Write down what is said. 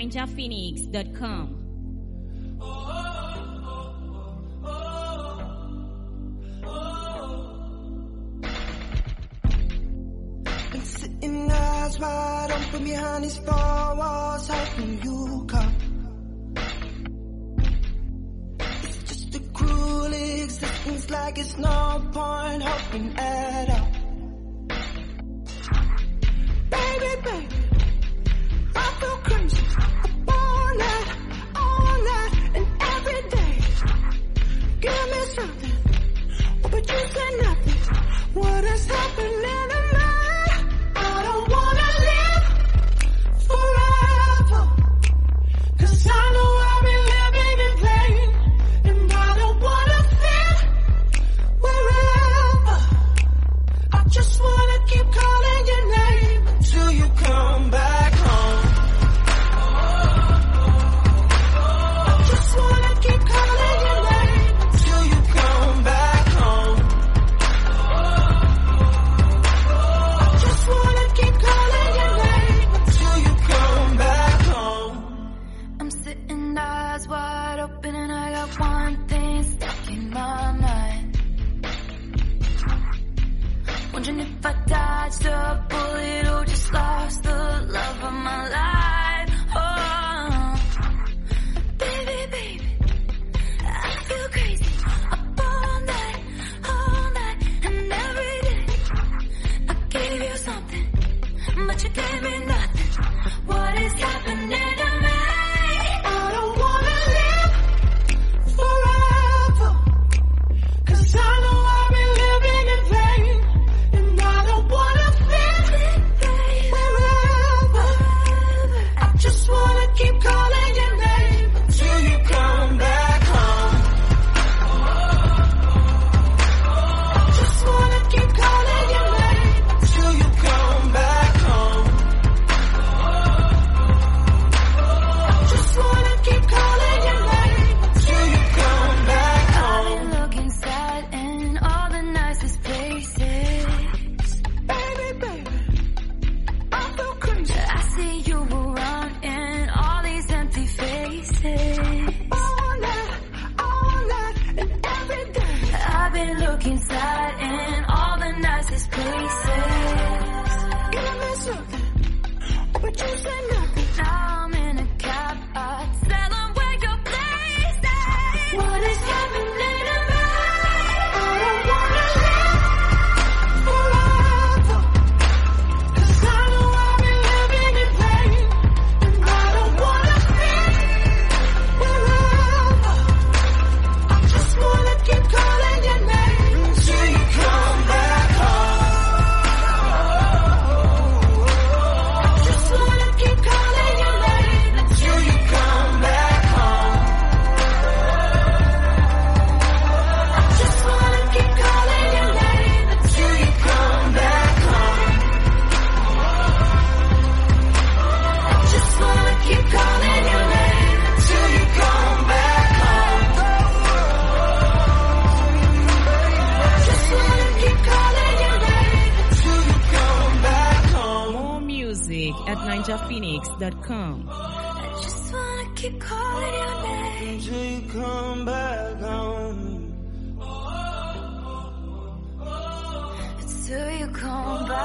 ninjaphoenix.com. Been sitting eyes wide open behind these four walls, hoping you come. It's just a cruel existence, like it's no point hoping at all. Baby, baby, I feel crazy all night, and every day. Give me something, but you say nothing. What is happening to me? I don't wanna live forever, 'cause I know I'll be living in vain, and I don't wanna feel wherever. I just wanna keep calling your name until you come back home. I just wanna keep calling your name until you come back home. I just wanna keep calling your name until you come back home. I'm sitting eyes wide open and I got one thing stuck in my mind. Wondering if I dodged a bullet or just lost the love of my life. Oh, baby, baby, I feel crazy up all night, and every day. I gave you something, but you gave me nothing. What is happening to me? I don't wanna live forever, 'cause I know I'll be living in vain, and I don't wanna feel wherever. I just wanna keep calling your name until you come back home. I just wanna keep calling your name until you come back home. I just wanna keep calling your name until you come back home. I've been looking sad in all the nicest places. Baby, baby, I feel crazy I see you around in all these empty faces. all night, and every day. I've been looking sad in all the nicest places. Give me something, but you say nothing. Now I'm in a cab, I tell 'em where your place is. What is happening to me? I don't wanna live forever, 'cause I know I'll be living in vain, and I don't wanna feel wherever. I just wanna keep calling your name until you come back home. I just wanna keep calling your name until you come back home. I just wanna keep calling your name until you come back home. I just wanna keep calling your name until you come back home. I just wanna keep calling your name until you come back home. More music at ninjaphoenix.com. I just wanna keep calling your name Until you come back home. until you come back.